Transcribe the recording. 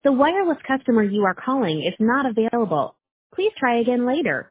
The wireless customer you are calling is not available. Please try again later.